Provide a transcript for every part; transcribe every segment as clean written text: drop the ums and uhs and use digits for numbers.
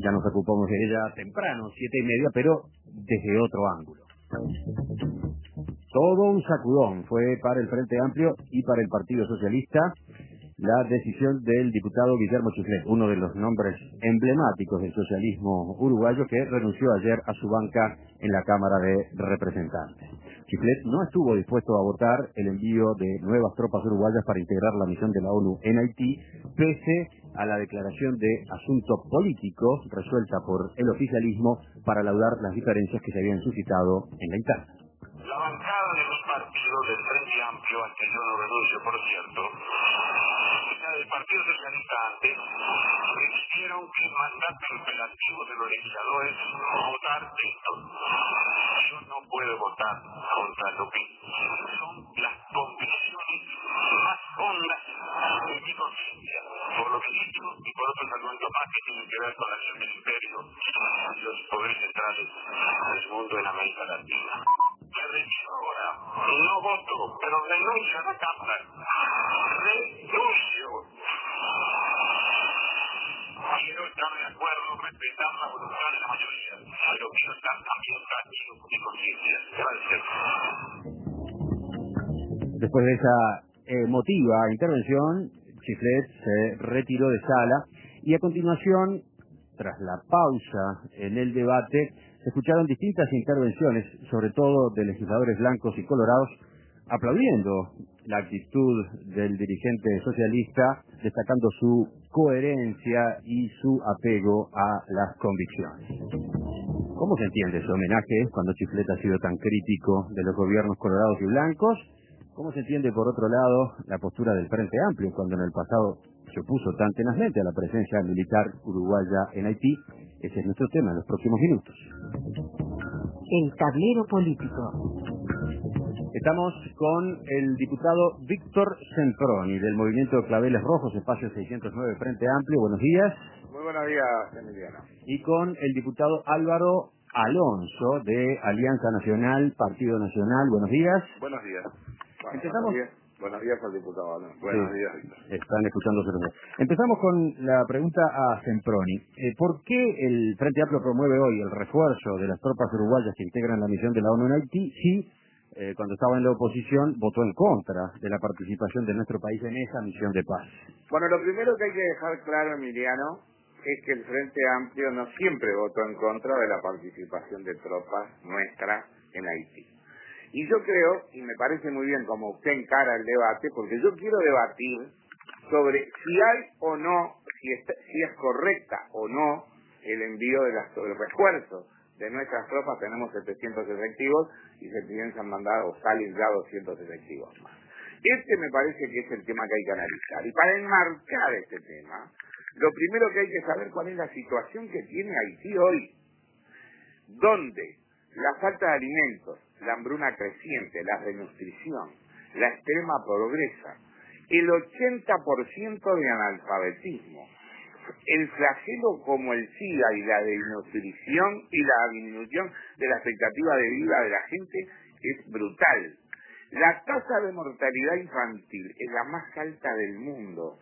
Ya nos ocupamos de ella temprano, 7:30, pero desde otro ángulo. Todo un sacudón fue para el Frente Amplio y para el Partido Socialista la decisión del diputado Guillermo Chiflet, uno de los nombres emblemáticos del socialismo uruguayo, que renunció ayer a su banca en la Cámara de Representantes. Chiflet no estuvo dispuesto a votar el envío de nuevas tropas uruguayas para integrar la misión de la ONU en Haití, pese a la declaración de asunto político resuelta por el oficialismo para laudar las diferencias que se habían suscitado en la interna. La bancada de mi partido, del Frente Amplio, al que yo no renuncio, por cierto, y la del Partido Socialista antes, decidieron que el mandato imperativo de los legisladores es votar esto. Yo no puedo votar contra lo que son las convicciones más hondas de mi conciencia, por lo que he dicho y por otros argumentos más que tienen que ver con la acción del imperio y los poderes centrales del mundo en América Latina. Me retiro ahora, no voto, pero renuncio a la Cámara. Renuncio. Quiero estar de acuerdo, respetar la voluntad de la mayoría, pero quiero estar también tranquilo con mi conciencia. Gracias. Después de esa emotiva intervención, Chiflet se retiró de sala y a continuación, tras la pausa en el debate, se escucharon distintas intervenciones, sobre todo de legisladores blancos y colorados, aplaudiendo la actitud del dirigente socialista, destacando su coherencia y su apego a las convicciones. ¿Cómo se entiende ese homenaje cuando Chiflet ha sido tan crítico de los gobiernos colorados y blancos? ¿Cómo se entiende, por otro lado, la postura del Frente Amplio cuando en el pasado se opuso tan tenazmente a la presencia militar uruguaya en Haití? Ese es nuestro tema en los próximos minutos. El tablero político. Estamos con el diputado Víctor Semproni, del Movimiento Claveles Rojos, espacio 609 Frente Amplio. Buenos días. Muy buenos días, Emiliano. Y con el diputado Álvaro Alonso, de Alianza Nacional, Partido Nacional. Buenos días. Buenos días. Bueno, Empezamos. Buenos días al diputado Alonso. Buenos días, Víctor. Están escuchándose los dos. Empezamos con la pregunta a Semproni. ¿Por qué el Frente Amplio promueve hoy el refuerzo de las tropas uruguayas que integran la misión de la ONU en Haití si cuando estaba en la oposición votó en contra de la participación de nuestro país en esa misión de paz? Bueno, lo primero que hay que dejar claro, Emiliano, es que el Frente Amplio no siempre votó en contra de la participación de tropas nuestras en Haití. Y yo creo, y me parece muy bien como usted encara el debate, porque yo quiero debatir sobre si hay o no, si es correcta o no el envío de el refuerzo de nuestras tropas. Tenemos 700 efectivos y se piensan mandar o salen ya 200 efectivos más. Este me parece que es el tema que hay que analizar. Y para enmarcar este tema, lo primero que hay que saber cuál es la situación que tiene Haití hoy, donde la falta de alimentos, la hambruna creciente, la desnutrición, la extrema pobreza, el 80% de analfabetismo, el flagelo como el SIDA y la desnutrición y la disminución de la expectativa de vida de la gente es brutal. La tasa de mortalidad infantil es la más alta del mundo,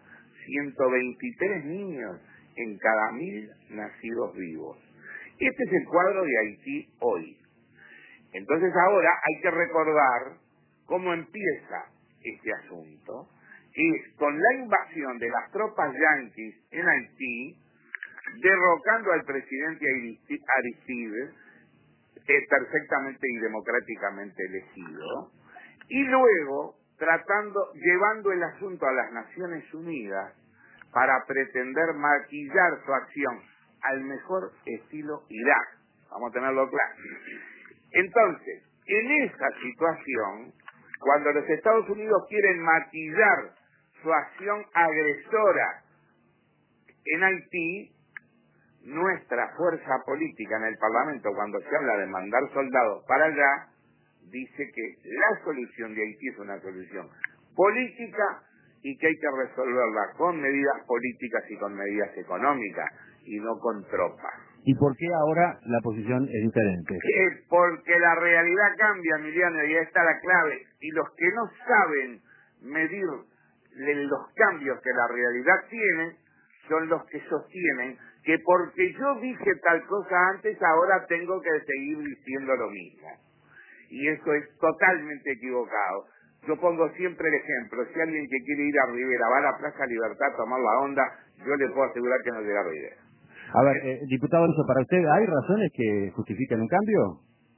123 niños en cada 1000 nacidos vivos. Este es el cuadro de Haití hoy. Entonces ahora hay que recordar cómo empieza este asunto, que es con la invasión de las tropas yanquis en Haití, derrocando al presidente Aristide, perfectamente y democráticamente elegido, y luego llevando el asunto a las Naciones Unidas para pretender maquillar su acción al mejor estilo Irak. Vamos a tenerlo claro. Entonces, en esa situación, cuando los Estados Unidos quieren maquillar su acción agresora en Haití, nuestra fuerza política en el Parlamento, cuando se habla de mandar soldados para allá, dice que la solución de Haití es una solución política y que hay que resolverla con medidas políticas y con medidas económicas y no con tropas. ¿Y por qué ahora la posición es diferente? Porque la realidad cambia, Emiliano, y ahí está la clave. Y los que no saben medir los cambios que la realidad tiene son los que sostienen que porque yo dije tal cosa antes, ahora tengo que seguir diciendo lo mismo. Y eso es totalmente equivocado. Yo pongo siempre el ejemplo, si alguien que quiere ir a Rivera va a la Plaza Libertad a tomar la onda, yo le puedo asegurar que no llega a Rivera. A ver, diputado Alonso, para usted, ¿hay razones que justifican un cambio?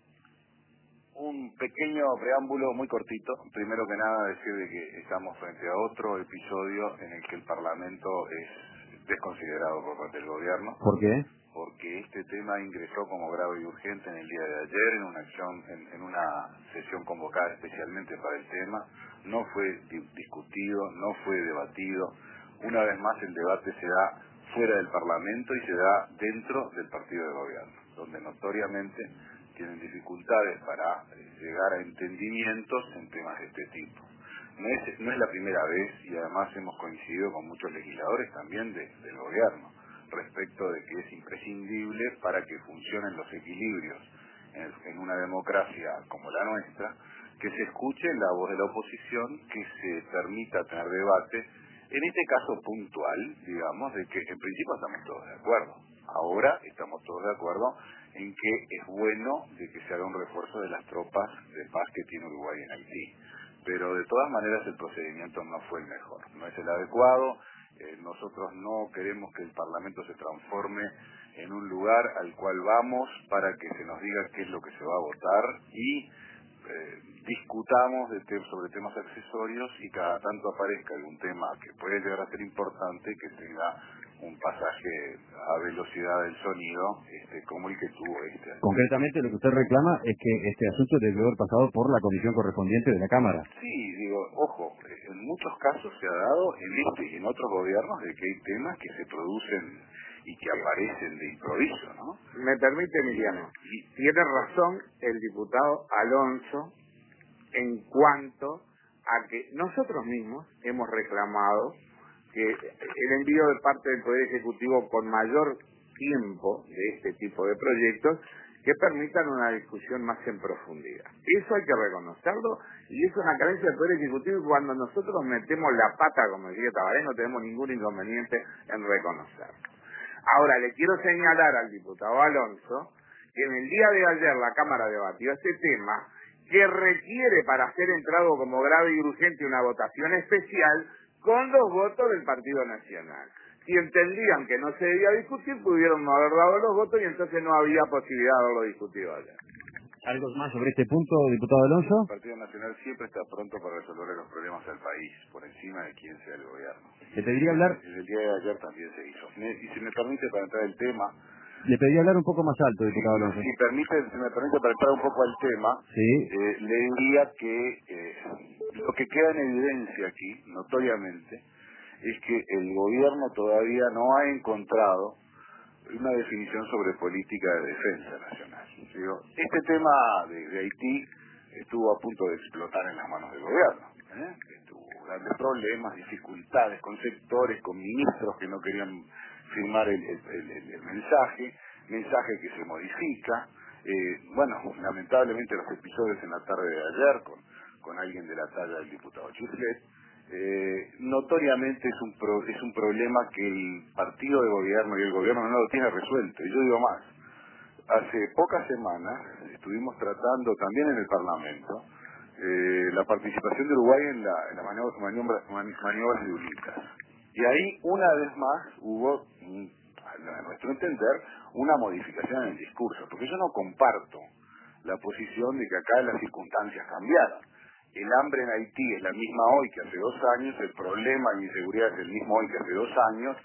Un pequeño preámbulo muy cortito. Primero que nada decir de que estamos frente a otro episodio en el que el Parlamento es desconsiderado por parte del gobierno. ¿Por qué? Porque este tema ingresó como grave y urgente en el día de ayer en una acción, en una sesión convocada especialmente para el tema. No fue discutido, no fue debatido. Una vez más el debate se da fuera del Parlamento y se da dentro del partido de gobierno, donde notoriamente tienen dificultades para llegar a entendimientos en temas de este tipo. No es la primera vez, y además hemos coincidido con muchos legisladores también del gobierno respecto de que es imprescindible para que funcionen los equilibrios en una democracia como la nuestra, que se escuche la voz de la oposición, que se permita tener debate, en este caso puntual, digamos, de que en principio estamos todos de acuerdo. Ahora estamos todos de acuerdo en que es bueno de que se haga un refuerzo de las tropas de paz que tiene Uruguay en Haití. Pero de todas maneras el procedimiento no fue el mejor, no es el adecuado. Nosotros no queremos que el Parlamento se transforme en un lugar al cual vamos para que se nos diga qué es lo que se va a votar y discutamos sobre temas accesorios y cada tanto aparezca algún tema que puede llegar a ser importante que tenga un pasaje a velocidad del sonido como el que tuvo este. Concretamente lo que usted reclama es que este asunto debe haber pasado por la comisión correspondiente de la Cámara. Sí, digo, ojo, en muchos casos se ha dado en este y en otros gobiernos de que hay temas que se producen y que aparecen de improviso, ¿no? Me permite, Emiliano, tiene razón el diputado Alonso en cuanto a que nosotros mismos hemos reclamado que el envío de parte del Poder Ejecutivo con mayor tiempo de este tipo de proyectos que permitan una discusión más en profundidad. Eso hay que reconocerlo y es una carencia del Poder Ejecutivo y cuando nosotros metemos la pata, como decía Tabaré, no tenemos ningún inconveniente en reconocerlo. Ahora, le quiero señalar al diputado Alonso que en el día de ayer la Cámara debatió este tema que requiere para ser entrado como grave y urgente una votación especial con los votos del Partido Nacional. Si entendían que no se debía discutir, pudieron no haber dado los votos y entonces no había posibilidad de haberlo discutido ayer. ¿Algo más sobre este punto, diputado Alonso? El Partido Nacional siempre está pronto para resolver los problemas del país, por encima de quien sea el gobierno. Le pediría hablar... El día de ayer también se hizo. Y si me permite, para entrar al tema... Le pediría hablar un poco más alto, diputado Alonso. Si me permite, para entrar un poco al tema, sí. Le diría que lo que queda en evidencia aquí, notoriamente, es que el gobierno todavía no ha encontrado una definición sobre política de defensa nacional. Digo, este tema de Haití estuvo a punto de explotar en las manos del gobierno. Tuvo grandes problemas, dificultades con sectores, con ministros que no querían firmar el mensaje que se modifica. Lamentablemente los episodios en la tarde de ayer con alguien de la talla del diputado Chiflet, notoriamente es un problema que el partido de gobierno y el gobierno no lo tiene resuelto. Y yo digo más, hace pocas semanas estuvimos tratando también en el Parlamento la participación de Uruguay en la maniobras de UNITAS. Y ahí una vez más hubo, a nuestro entender, una modificación en el discurso, porque yo no comparto la posición de que acá las circunstancias cambiaron. El hambre en Haití es la misma hoy que hace 2 años, el problema de inseguridad es el mismo hoy que hace 2 años,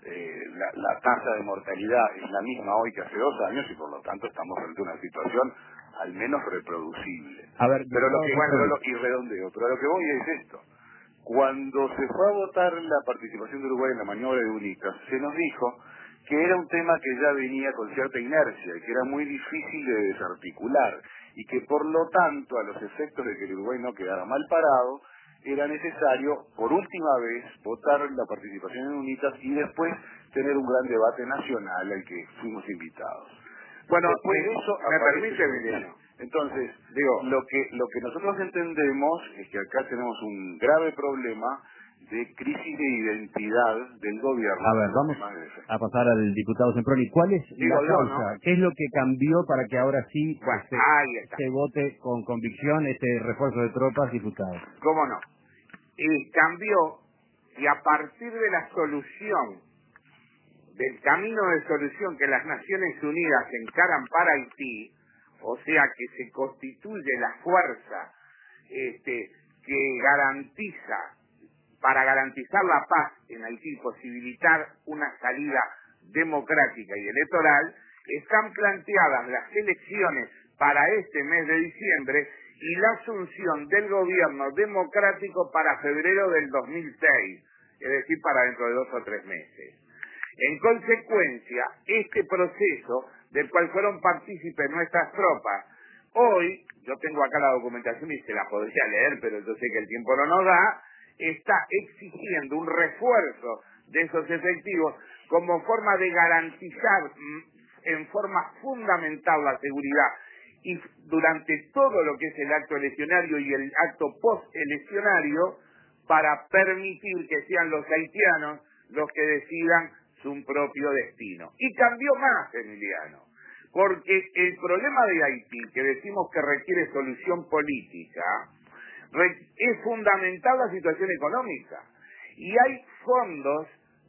la tasa de mortalidad es la misma hoy que hace 2 años y por lo tanto estamos frente a una situación al menos reproducible. A ver, pero y redondeo, pero a lo que voy es esto. Cuando se fue a votar la participación de Uruguay en la maniobra de UNITAS, se nos dijo que era un tema que ya venía con cierta inercia y que era muy difícil de desarticular y que por lo tanto, a los efectos de que el Uruguay no quedara mal parado, era necesario, por última vez, votar la participación en UNITAS y después tener un gran debate nacional al que fuimos invitados. Bueno, después de eso me permite, Emiliano. Entonces, lo que nosotros entendemos es que acá tenemos un grave problema de crisis de identidad del gobierno. A ver, vamos a pasar al diputado Semproni. ¿Cuál es la causa? ¿No? ¿Qué es lo que cambió para que ahora sí se vote con convicción este refuerzo de tropas, diputado? ¿Cómo no? Cambió, y a partir de la solución, del camino de solución que las Naciones Unidas encaran para Haití, o sea que se constituye la fuerza que garantiza, para garantizar la paz en Haití, posibilitar una salida democrática y electoral, están planteadas las elecciones para este mes de diciembre y la asunción del gobierno democrático para febrero del 2006, es decir, para dentro de 2 o 3 meses. En consecuencia, este proceso, del cual fueron partícipes nuestras tropas, hoy, yo tengo acá la documentación y se la podría leer, pero yo sé que el tiempo no nos da, está exigiendo un refuerzo de esos efectivos como forma de garantizar en forma fundamental la seguridad y durante todo lo que es el acto eleccionario y el acto post-eleccionario para permitir que sean los haitianos los que decidan su propio destino. Y cambió más, Emiliano, porque el problema de Haití, que decimos que requiere solución política, es fundamental la situación económica. Y hay fondos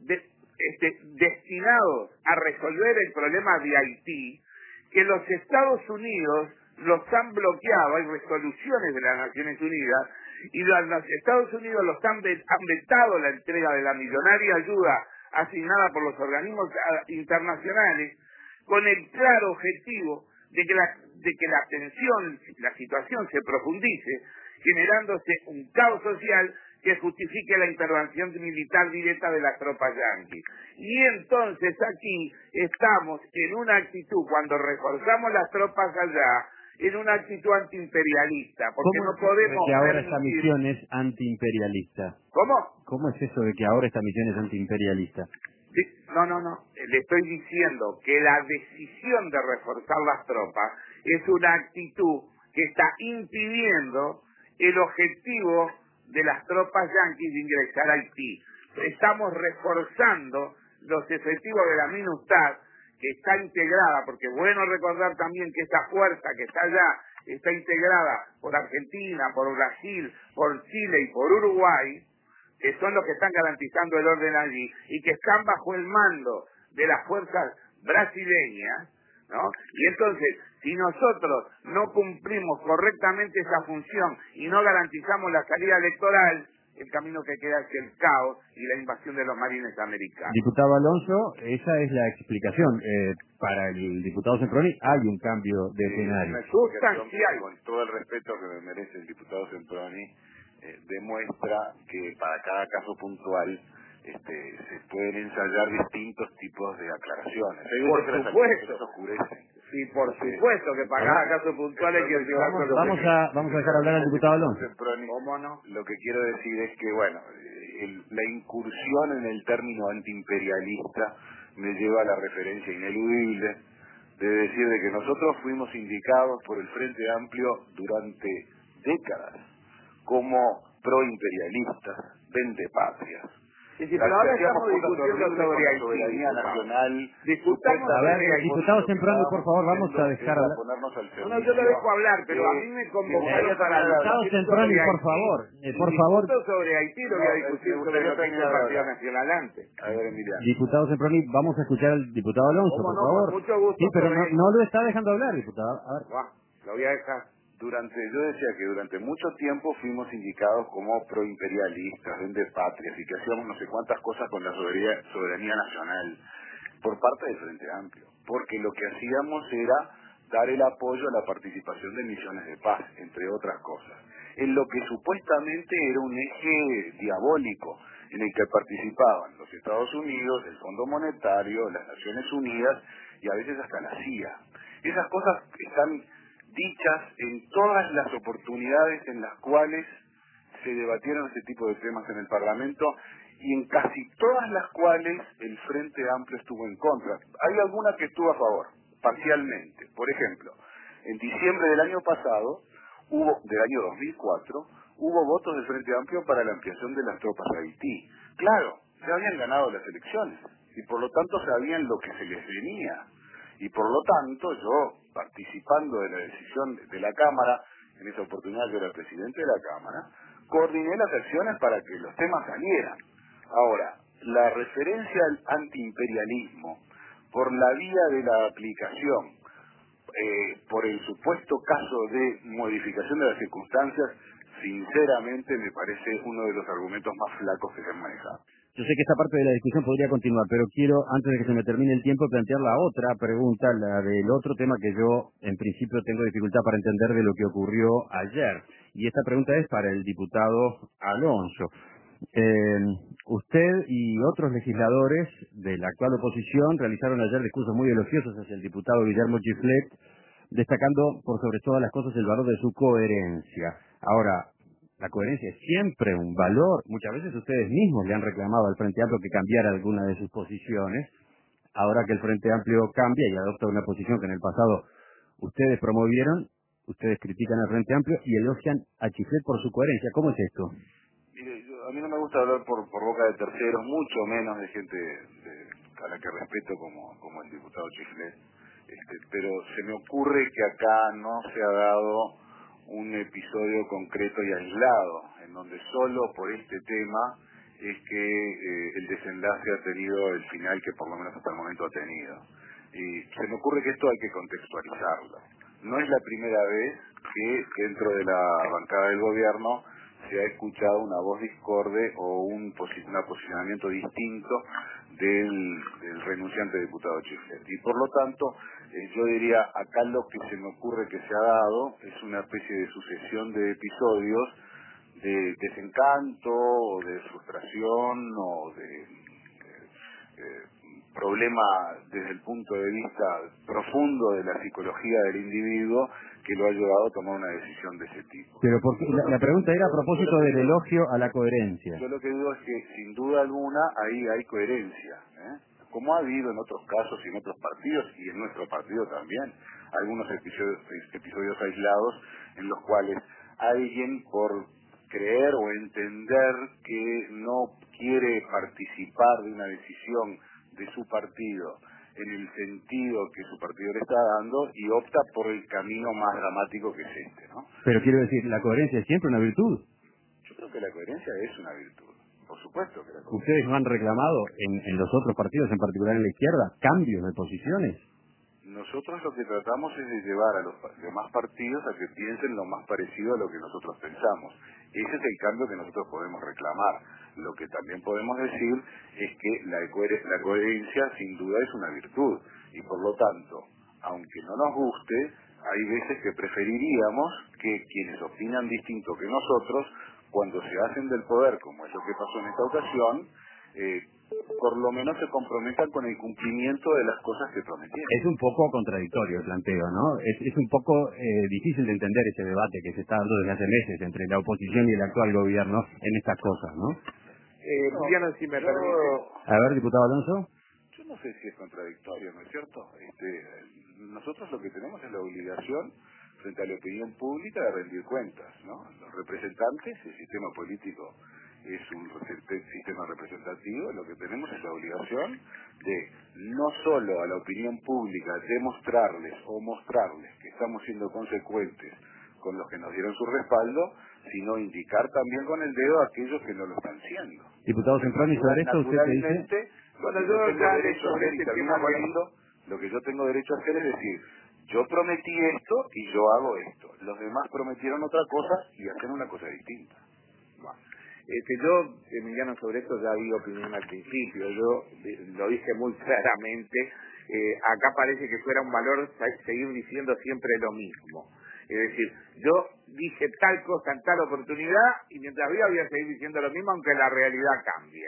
destinados a resolver el problema de Haití que los Estados Unidos los han bloqueado. Hay resoluciones de las Naciones Unidas y los Estados Unidos han vetado la entrega de la millonaria ayuda asignada por los organismos internacionales con el claro objetivo de que la tensión, la situación se profundice, generándose un caos social que justifique la intervención militar directa de las tropas yanquis. Y entonces aquí estamos en una actitud, cuando reforzamos las tropas allá, en una actitud antiimperialista, porque no podemos que ahora esta misión es antiimperialista? ¿Cómo? ¿Cómo es eso de que ahora esta misión es antiimperialista? Sí, no. Le estoy diciendo que la decisión de reforzar las tropas es una actitud que está impidiendo el objetivo de las tropas yanquis de ingresar a Haití. Estamos reforzando los efectivos de la MINUSTAH, que está integrada, porque es bueno recordar también que esa fuerza que está allá está integrada por Argentina, por Brasil, por Chile y por Uruguay, que son los que están garantizando el orden allí, y que están bajo el mando de las fuerzas brasileñas, ¿no? Y entonces, si nosotros no cumplimos correctamente esa función y no garantizamos la salida electoral, el camino que queda es el caos y la invasión de los marines americanos. Diputado Alonso, esa es la explicación. Para el diputado Semproni hay un cambio de escenario. Sustancial. Con todo el respeto que me merece el diputado Semproni, demuestra que para cada caso puntual se pueden ensayar distintos tipos de aclaraciones. Por supuesto. Se oscurecen. Sí, por supuesto que para cada caso puntual hay que llevar con vamos a dejar hablar al diputado Alonso. Semproni, ¿cómo no? Lo que quiero decir es que, bueno, la incursión en el término antiimperialista me lleva a la referencia ineludible de decir de que nosotros fuimos indicados por el Frente Amplio durante décadas como proimperialistas, vendepatrias. Sí, pero ahora estamos discutiendo sobre la soberanía nacional. Discutamos a ver, diputado Semproni, por favor, vamos a dejar hablar. No, yo lo dejo hablar, pero a mí me convocaron para diputado Semproni, por favor, sobre Haití lo voy a discutir sobre lo que hizo el Partido Nacional antes. A ver, Emiliano. Diputado Semproni, vamos a escuchar al diputado Alonso, por favor. Con mucho gusto. Sí, pero no lo está dejando hablar, diputado. A ver. Lo voy a dejar. Yo decía que durante mucho tiempo fuimos indicados como proimperialistas, vendepatrias, y que hacíamos no sé cuántas cosas con la soberanía nacional por parte del Frente Amplio, porque lo que hacíamos era dar el apoyo a la participación de misiones de paz, entre otras cosas, en lo que supuestamente era un eje diabólico, en el que participaban los Estados Unidos, el Fondo Monetario, las Naciones Unidas y a veces hasta la CIA. Esas cosas están dichas en todas las oportunidades en las cuales se debatieron este tipo de temas en el Parlamento y en casi todas las cuales el Frente Amplio estuvo en contra. Hay alguna que estuvo a favor, parcialmente. Por ejemplo, en diciembre del año pasado, del año 2004, hubo votos del Frente Amplio para la ampliación de las tropas a Haití. Claro, ya habían ganado las elecciones y por lo tanto sabían lo que se les venía. Y por lo tanto, yo, participando de la decisión de la Cámara, en esa oportunidad yo era el presidente de la Cámara, coordiné las acciones para que los temas salieran. Ahora, la referencia al antiimperialismo por la vía de la aplicación, por el supuesto caso de modificación de las circunstancias, sinceramente me parece uno de los argumentos más flacos que se han manejado. Yo sé que esta parte de la discusión podría continuar, pero quiero, antes de que se me termine el tiempo, plantear la otra pregunta, la del otro tema que yo, en principio, tengo dificultad para entender de lo que ocurrió ayer. Y esta pregunta es para el diputado Alonso. Usted y otros legisladores de la actual oposición realizaron ayer discursos muy elogiosos hacia el diputado Guillermo Giflet, destacando por sobre todas las cosas el valor de su coherencia. Ahora, la coherencia es siempre un valor. Muchas veces ustedes mismos le han reclamado al Frente Amplio que cambiara alguna de sus posiciones. Ahora que el Frente Amplio cambia y adopta una posición que en el pasado ustedes promovieron, ustedes critican al Frente Amplio y elogian a Giflet por su coherencia. ¿Cómo es esto? Mire, a mí no me gusta hablar por boca de terceros, mucho menos de gente a la que respeto como el diputado Giflet, pero se me ocurre que acá no se ha dado un episodio concreto y aislado, en donde solo por este tema es que el desenlace ha tenido el final que por lo menos hasta el momento ha tenido. Y se me ocurre que esto hay que contextualizarlo. No es la primera vez que dentro de la bancada del gobierno se ha escuchado una voz discorde o un posicionamiento distinto del renunciante diputado Giflet. Y por lo tanto, yo diría, acá lo que se me ocurre que se ha dado es una especie de sucesión de episodios de desencanto o de frustración o de problema desde el punto de vista profundo de la psicología del individuo que lo ha llevado a tomar una decisión de ese tipo. Pero porque la pregunta era a propósito del elogio a la coherencia. Yo lo que digo es que sin duda alguna ahí hay coherencia, como ha habido en otros casos y en otros partidos y en nuestro partido también, algunos episodios aislados en los cuales alguien por creer o entender que no quiere participar de una decisión de su partido en el sentido que su partido le está dando y opta por el camino más dramático que es este, ¿no? Pero quiero decir, ¿la coherencia es siempre una virtud? Yo creo que la coherencia es una virtud, por supuesto que la coherencia. ¿Ustedes no han reclamado en los otros partidos, en particular en la izquierda, cambios de posiciones? Nosotros lo que tratamos es de llevar a los demás partidos a que piensen lo más parecido a lo que nosotros pensamos. Ese es el cambio que nosotros podemos reclamar. Lo que también podemos decir es que la coherencia sin duda es una virtud y por lo tanto, aunque no nos guste, hay veces que preferiríamos que quienes opinan distinto que nosotros, cuando se hacen del poder, como es lo que pasó en esta ocasión, por lo menos se comprometan con el cumplimiento de las cosas que prometieron. Es un poco contradictorio el planteo, ¿no? Es un poco difícil de entender ese debate que se está dando desde hace meses entre la oposición y el actual gobierno en estas cosas, ¿no? Mariano, si me permite. A ver, diputado Alonso. Yo no sé si es contradictorio, ¿no es cierto? Nosotros lo que tenemos es la obligación frente a la opinión pública de rendir cuentas, ¿no? Los representantes, el sistema político es un sistema representativo, lo que tenemos es la obligación de no solo a la opinión pública demostrarles o mostrarles que estamos siendo consecuentes con los que nos dieron su respaldo, sino indicar también con el dedo a aquellos que no lo están siendo. Diputado Semproni, sobre esto usted qué dice. Bueno, yo tengo derecho a hacer, y termino con esto, lo que yo tengo derecho a hacer es decir, yo prometí esto y yo hago esto. Los demás prometieron otra cosa y hacen una cosa distinta. Yo, Emiliano, sobre esto ya di opinión al principio. Yo lo dije muy claramente. Acá parece que fuera un valor seguir diciendo siempre lo mismo. Es decir, yo dije tal cosa en tal oportunidad y mientras viva voy a seguir diciendo lo mismo aunque la realidad cambie.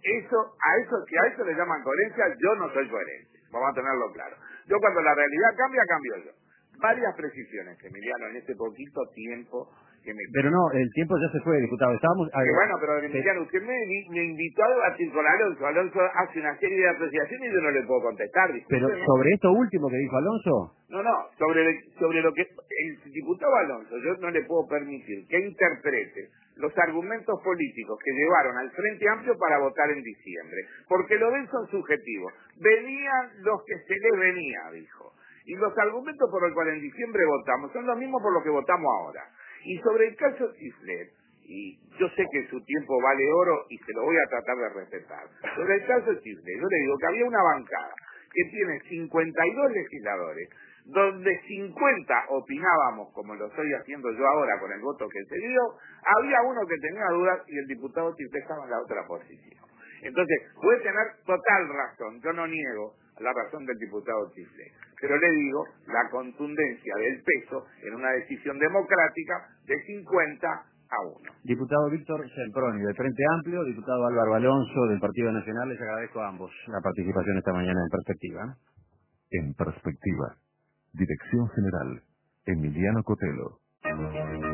Si a eso le llaman coherencia, yo no soy coherente. Vamos a tenerlo claro. Yo cuando la realidad cambia, cambio yo. Varias precisiones, Emiliano, en este poquito tiempo que me... Pero no, el tiempo ya se fue, diputado. Estábamos... bueno, pero Emiliano, usted me invitó a debatir con Alonso. Alonso hace una serie de apreciaciones y yo no le puedo contestar. Pero sobre esto último que dijo Alonso... No, sobre lo que... el diputado Alonso, yo no le puedo permitir que interprete los argumentos políticos que llevaron al Frente Amplio para votar en diciembre, porque lo ven son subjetivos. Venían los que se les venía, dijo. Y los argumentos por los cuales en diciembre votamos son los mismos por los que votamos ahora. Y sobre el caso Chiflet, y yo sé que su tiempo vale oro y se lo voy a tratar de respetar. Sobre el caso Chiflet, yo le digo que había una bancada que tiene 52 legisladores, donde 50 opinábamos, como lo estoy haciendo yo ahora con el voto que se dio, había uno que tenía dudas y el diputado Chiflet estaba en la otra posición. Entonces, puede tener total razón, yo no niego la razón del diputado Chiflet, pero le digo la contundencia del peso en una decisión democrática de 50 a 1. Diputado Víctor Semproni, del Frente Amplio, diputado Álvaro Alonso, del Partido Nacional, les agradezco a ambos la participación esta mañana en Perspectiva. En Perspectiva. Dirección General, Emiliano Cotelo.